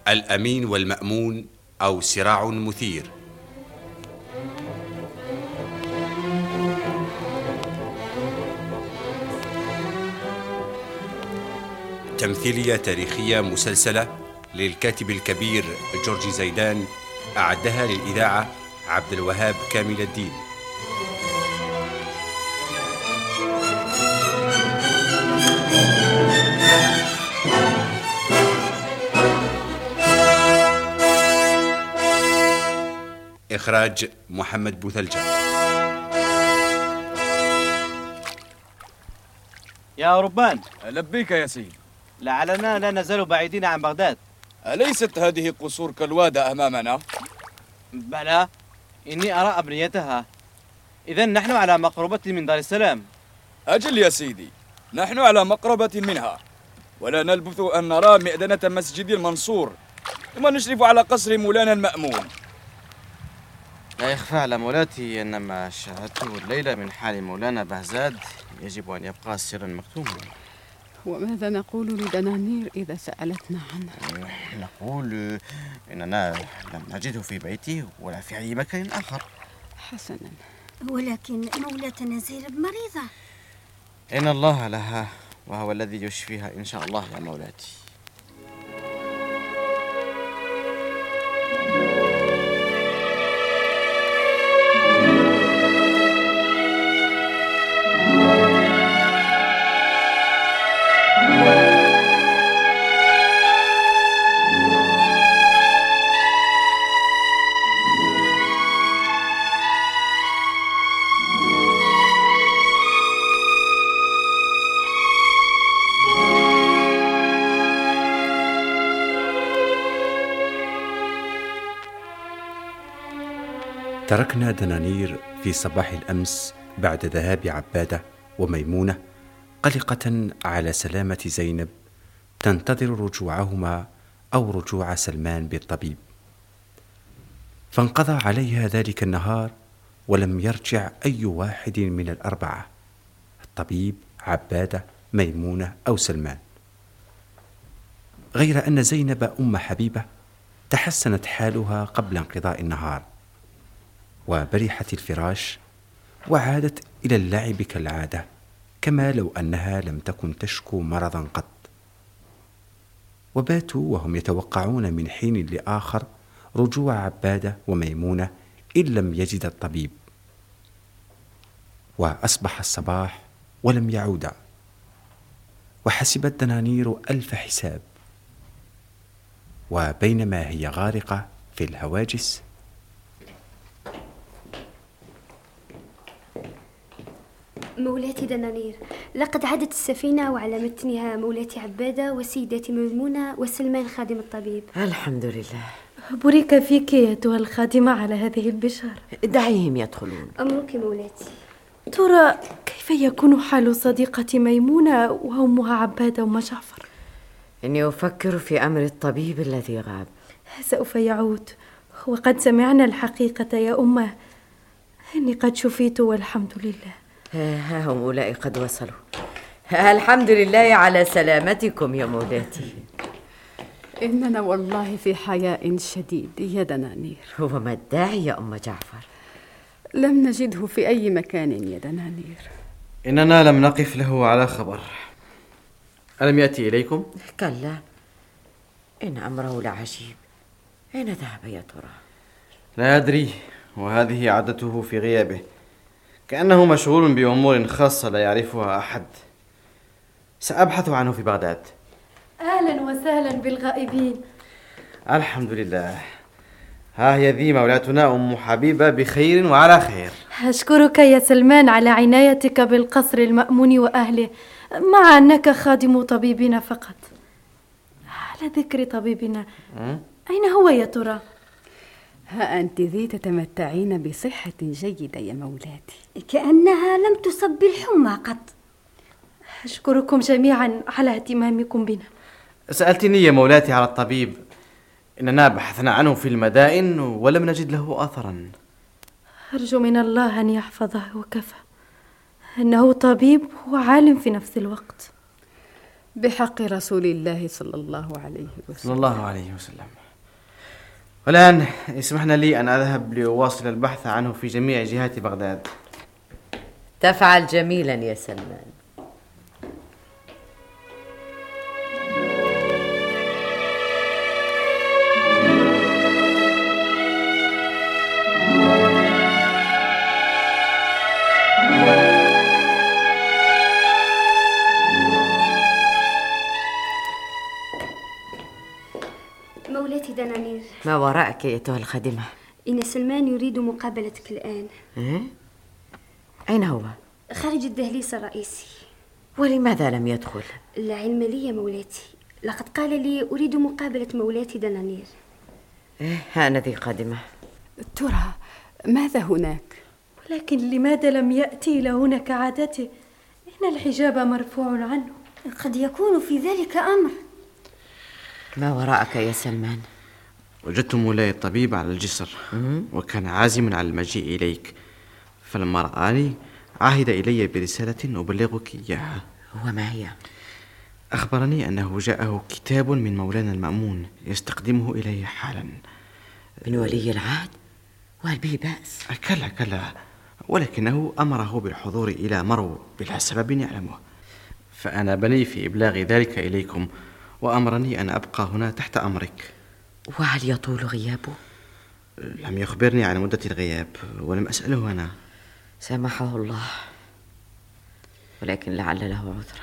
الأمين والمأمون أو صراع مثير. تمثيلية تاريخية مسلسلة للكاتب الكبير جورج زيدان، أعدها للإذاعة عبد الوهاب كامل الدين. إخراج محمد بوثلجة. يا ربان. لبيك يا سيدي. لعلنا لا نزال بعيدين عن بغداد. أليست هذه قصور كالوادة أمامنا؟ بلى، إني أرى أبنيتها. إذن نحن على مقربة من دار السلام. أجل يا سيدي، نحن على مقربة منها، ولا نلبث أن نرى مئذنة مسجد المنصور، ثم نشرف على قصر مولانا المأمون. لا يخفى على مولاتي أن ما شاهدته الليلة من حال مولانا بهزاد يجب أن يبقى سرا مكتوما. وماذا نقول لدنانير إذا سألتنا عنه؟ نقول إننا لم نجده في بيته ولا في أي مكان آخر. حسنا، ولكن مولاتنا زينب مريضة. إن الله لها وهو الذي يشفيها إن شاء الله يا مولاتي. تركنا دنانير في صباح الأمس بعد ذهاب عبادة وميمونة قلقة على سلامة زينب، تنتظر رجوعهما أو رجوع سلمان بالطبيب. فانقضى عليها ذلك النهار ولم يرجع أي واحد من الأربعة، الطبيب، عبادة، ميمونة أو سلمان، غير أن زينب أم حبيبة تحسنت حالها قبل انقضاء النهار، وبرحت الفراش وعادت إلى اللعب كالعادة، كما لو أنها لم تكن تشكو مرضا قط. وباتوا وهم يتوقعون من حين لآخر رجوع عبادة وميمونة إن لم يجد الطبيب. وأصبح الصباح ولم يعودا، وحسبت دنانير ألف حساب. وبينما هي غارقة في الهواجس، مولاتي دنانير، لقد عادت السفينة وعلى متنها مولاتي عبادة وسيدتي ميمونة وسلمان خادم الطبيب. الحمد لله. بورك فيك أيتها الخادمة على هذه البشارة. دعيهم يدخلون. أمرك مولاتي. ترى كيف يكون حال صديقة ميمونة وأمها عبادة وما جعفر؟ إني أفكر في أمر الطبيب الذي غاب. سوف يعود، وقد سمعنا الحقيقة يا أمه، إني قد شفيت والحمد لله. ها هم أولئك قد وصلوا. الحمد لله على سلامتكم يا مولاتي. إننا والله في حياء شديد يا دنانير. وما الداعي يا أم جعفر؟ لم نجده في أي مكان يا دنانير. إننا لم نقف له على خبر. ألم يأتي إليكم؟ كلا، إن أمره لعجيب. أين ذهب يا ترى؟ لا أدري، وهذه عادته في غيابه، كأنه مشغول بأمور خاصة لا يعرفها أحد. سأبحث عنه في بغداد. أهلا وسهلا بالغائبين. الحمد لله. ها هي ذي مولاتنا أم حبيبة بخير وعلى خير. أشكرك يا سلمان على عنايتك بالقصر المأمون وأهله، مع أنك خادم طبيبنا فقط. على ذكر طبيبنا، أين هو يا ترى؟ ها أنت ذي تتمتعين بصحة جيدة يا مولاتي، كأنها لم تصب بالحمى قط. أشكركم جميعا على اهتمامكم بنا. سألتني يا مولاتي على الطبيب. إننا بحثنا عنه في المدائن ولم نجد له أثرا. أرجو من الله أن يحفظه وكفى، إنه طبيب وعالم في نفس الوقت. بحق رسول الله صلى الله عليه وسلم. صلى الله عليه وسلم. والآن اسمحنا لي أن أذهب لأواصل البحث عنه في جميع جهات بغداد. تفعل جميلا يا سلمان. مولاتي دنانير، ما وراءك أيتها الخادمة؟ إن سلمان يريد مقابلتك الآن. أين هو؟ خارج الدهليز الرئيسي. ولماذا لم يدخل؟ لا علم لي يا مولاتي، لقد قال لي أريد مقابلة مولاتي دنانير. ها ذي قادمة. ترى ماذا هناك؟ ولكن لماذا لم يأتي إلى هنا كعادته؟ إن الحجاب مرفوع عنه. قد يكون في ذلك أمر. ما وراءك يا سلمان؟ وجدت مولاي الطبيب على الجسر، وكان عازما على المجيء إليك، فلما رآني عهد إلي برسالة أبلغك إياها. وما هي؟ أخبرني أنه جاءه كتاب من مولانا المأمون يستقدمه إلي حالا. من ولي العهد؟ وهل به بأس؟ كلا، ولكنه أمره بالحضور إلى مرو بلا سبب يعلمه، فأنا بني في إبلاغ ذلك إليكم، وأمرني أن أبقى هنا تحت أمرك. وهل يطول غيابه؟ لم يخبرني عن مدة الغياب، ولم أسأله أنا. سامحه الله، ولكن لعل له عذر.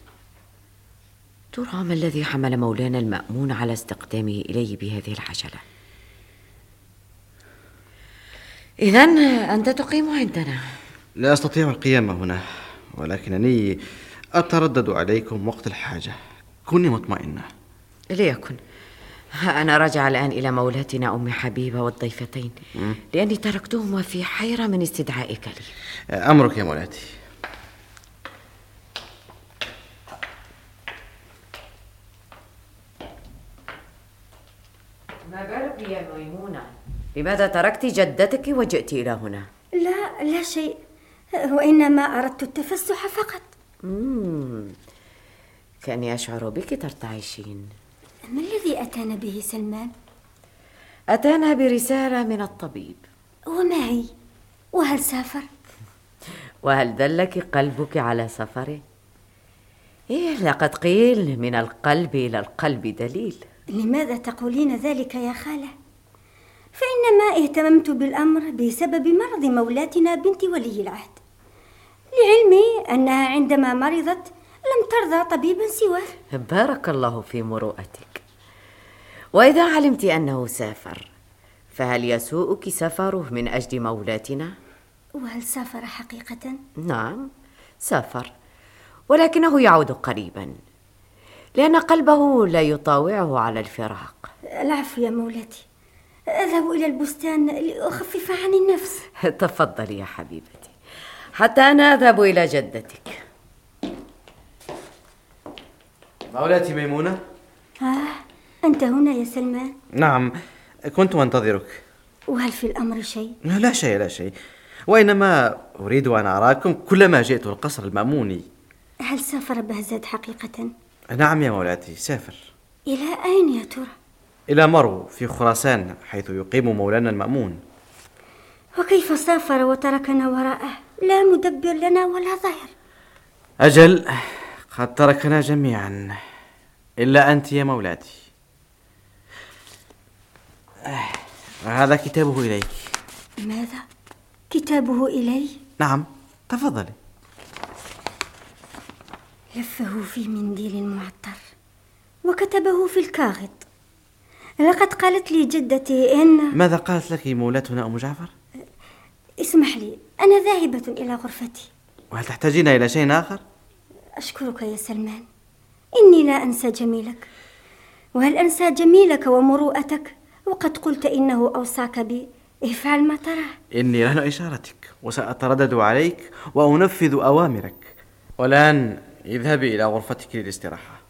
ترى ما الذي حمل مولانا المأمون على استقدامه إليه بهذه العجلة؟ إذن أنت تقيم عندنا؟ لا أستطيع القيام هنا، ولكنني أتردد عليكم وقت الحاجة. كوني مطمئنة. ليكن. أنا راجع الآن إلى مولاتنا أم حبيبة والضيفتين، لأني تركتهما في حيرة من استدعائك لي. أمرك يا مولاتي. ما بالك يا ميمونة؟ لماذا تركت جدتك وجئت إلى هنا؟ لا شيء، وإنما أردت التفسح فقط. كأني أشعر بك ترتعشين. ما الذي أتانا به سلمان؟ أتانا برسالة من الطبيب. وما هي؟ وهل سافر؟ وهل دلك قلبك على سفره؟ لقد قيل من القلب إلى القلب دليل. لماذا تقولين ذلك يا خالة؟ فإنما اهتممت بالأمر بسبب مرض مولاتنا بنت ولي العهد، لعلمي أنها عندما مرضت لم ترضى طبيبا سواه. بارك الله في مروءتك. وإذا علمت أنه سافر، فهل يسوءك سفره من أجل مولاتنا؟ وهل سافر حقيقة؟ نعم سافر، ولكنه يعود قريبا، لأن قلبه لا يطاوعه على الفراق. العفو يا مولاتي، أذهب إلى البستان لأخفف عن النفس. تفضلي يا حبيبتي، حتى أنا أذهب إلى جدتك. مولاتي ميمونة؟ أنت هنا يا سلمان؟ نعم، كنت أنتظرك. وهل في الأمر شيء؟ لا شيء، وإنما أريد أن أراكم كلما جئت القصر المأموني. هل سافر بهزاد حقيقة؟ نعم يا مولاتي، سافر. إلى أين يا ترى؟ إلى مرو في خراسان، حيث يقيم مولانا المأمون. وكيف سافر وتركنا وراءه؟ لا مدبر لنا ولا ظهر. أجل، قد تركنا جميعا إلا أنت يا مولاتي. هذا كتابه إليك. ماذا؟ كتابه إلي؟ نعم، تفضلي. لفه في منديل معطر وكتبه في الكاغط. لقد قالت لي جدتي إن... ماذا قالت لك مولاتنا أم جعفر؟ اسمح لي، أنا ذاهبة إلى غرفتي. وهل تحتاجين إلى شيء آخر؟ أشكرك يا سلمان، إني لا أنسى جميلك. وهل أنسى جميلك ومروءتك وقد قلت إنه أوصاك بي افعل ما تراه؟ إني لن إشارتك، وسأتردد عليك وأنفذ أوامرك. والآن اذهبي إلى غرفتك للاستراحة.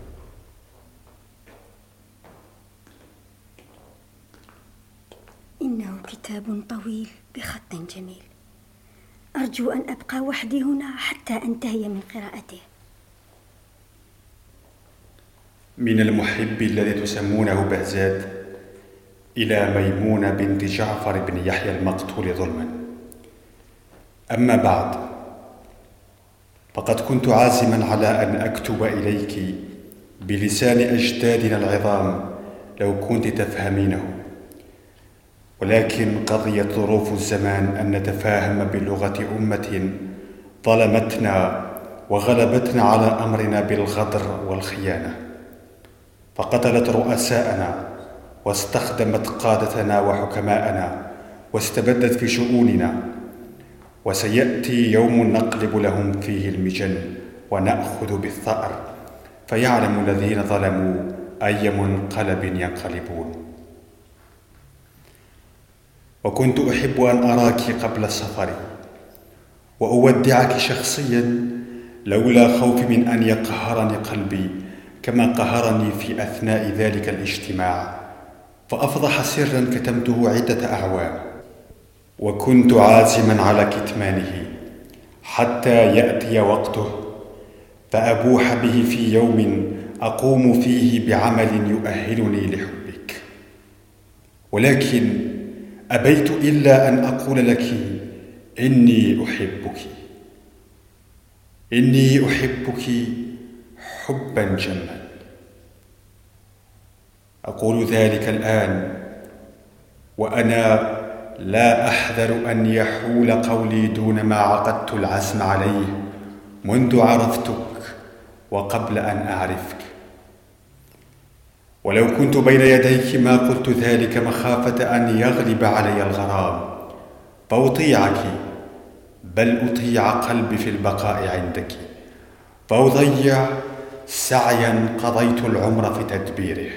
إن إنه كتاب طويل بخط جميل. أرجو أن أبقى وحدي هنا حتى أنتهي من قراءته. من المحب الذي تسمونه بهزاد إلى ميمونة بنت جعفر بن يحيى المقتول ظلما. أما بعد، فقد كنت عازما على أن أكتب إليك بلسان أجدادنا العظام لو كنت تفهمينه، ولكن قضيت ظروف الزمان أن نتفاهم بلغة أمة ظلمتنا وغلبتنا على أمرنا بالغدر والخيانة، فقتلت رؤساءنا واستخدمت قادتنا وحكماءنا واستبدت في شؤوننا، وسيأتي يوم نقلب لهم فيه المجن ونأخذ بالثأر، فيعلم الذين ظلموا أي منقلب ينقلبون. وكنت أحب أن أراك قبل السفر وأودعك شخصيا لولا خوفي من أن يقهرني قلبي كما قهرني في أثناء ذلك الاجتماع، فأفضح سرا كتمته عدة أعوام، وكنت عازما على كتمانه حتى يأتي وقته فأبوح به في يوم أقوم فيه بعمل يؤهلني لحبك. ولكن أبيت إلا أن أقول لك إني أحبك، إني أحبك حبا جما. أقول ذلك الآن وأنا لا أحذر أن يحول قولي دون ما عقدت العزم عليه منذ عرفتك وقبل أن أعرفك. ولو كنت بين يديك ما قلت ذلك مخافة أن يغلب علي الغرام فأطيعك، بل أطيع قلبي في البقاء عندك، فأضيع سعيا قضيت العمر في تدبيره.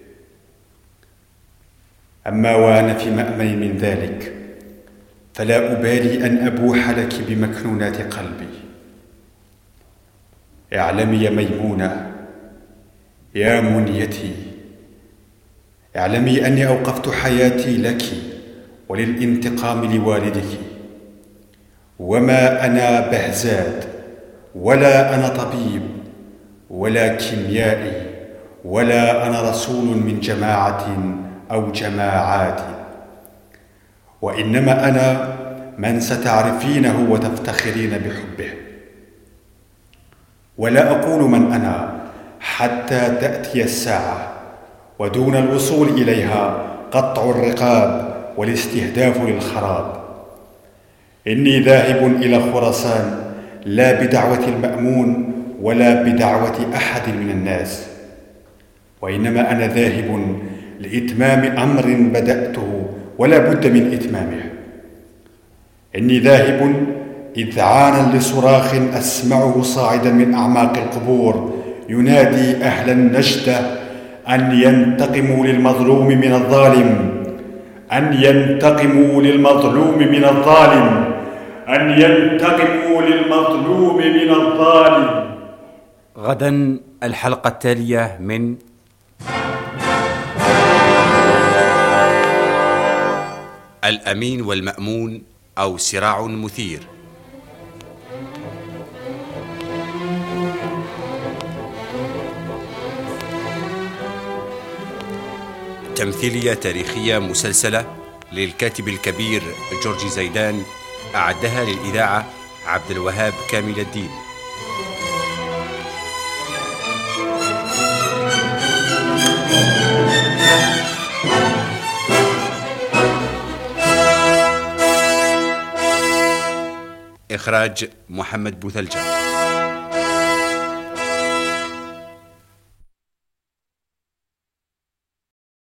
أما وأنا في مأمن من ذلك فلا أبالي أن أبوح لك بمكنونات قلبي. اعلمي يا ميمونة يا منيتي، اعلمي أني أوقفت حياتي لك وللانتقام لوالدك، وما أنا بهزاد ولا أنا طبيب ولا كيميائي ولا أنا رسول من جماعة أو جماعات، وإنما أنا من ستعرفينه وتفتخرين بحبه. ولا أقول من أنا حتى تأتي الساعة ودون الوصول إليها قطع الرقاب والاستهداف للخراب. إني ذاهب إلى خراسان لا بدعوة المأمون ولا بدعوة أحد من الناس، وإنما أنا ذاهب لإتمام أمر بدأته ولا بد من إتمامه. إني ذاهب إذعانا لصراخ أسمعه صاعدا من أعماق القبور ينادي أهل النجدة أن ينتقموا للمظلوم من الظالم، أن ينتقموا للمظلوم من الظالم، أن ينتقموا للمظلوم من الظالم. غدا الحلقة التالية من الأمين والمأمون أو صراع مثير. تمثيلية تاريخية مسلسلة للكاتب الكبير جورج زيدان، أعدها للإذاعة عبد الوهاب كامل الدين. إخراج محمد بوثلجة.